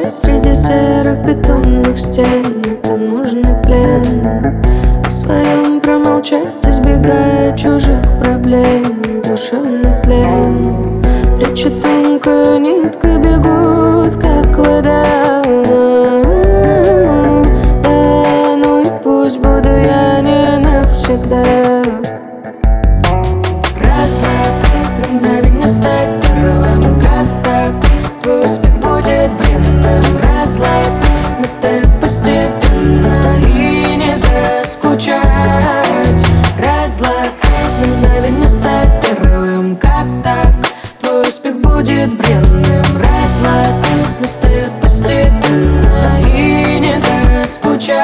молчать среди серых бетонных стен. Это нужный плен. О своем промолчать, избегая чужих проблем. Душевный тлен. Речи тонкая нитка бегут, как вода. Да, ну и пусть буду я не навсегда. Разлад, на мгновение стать первым. Как так? Твой успех будет бренным. Разлад настает постепенно и не заскучать. Разлад, на мгновение стать первым. Как так? Твой успех будет бренным. Разлад настает постепенно и не заскучать.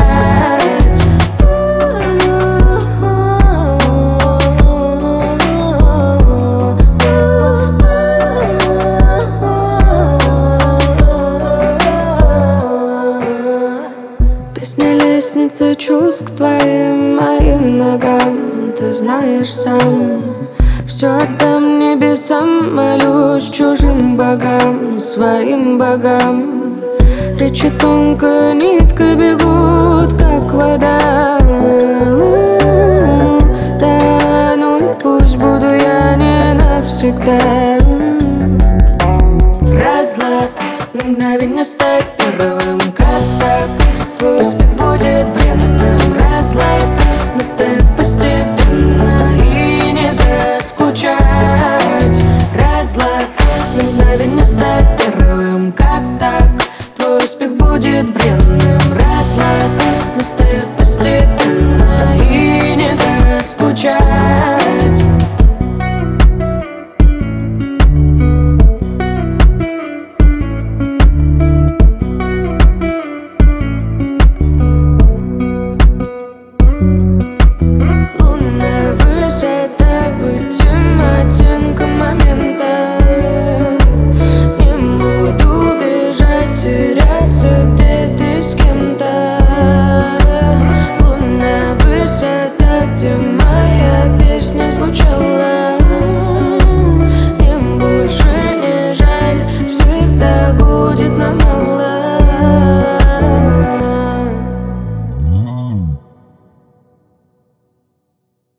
Песня лестница чувств к твоим моим ногам. Ты знаешь сам, все отдам небесам, молюсь чужим богам, своим богам. Речи тонкая нитка бегут, как вода. Да, ну и пусть буду я не навсегда. Разлад, на мгновение стать первым. Как так? Твой успех будет бренным. Разлад настает постепенно и не заскучать. Разлад, на мгновение стать первым. Как так? Твой успех будет бренным. Разлад настает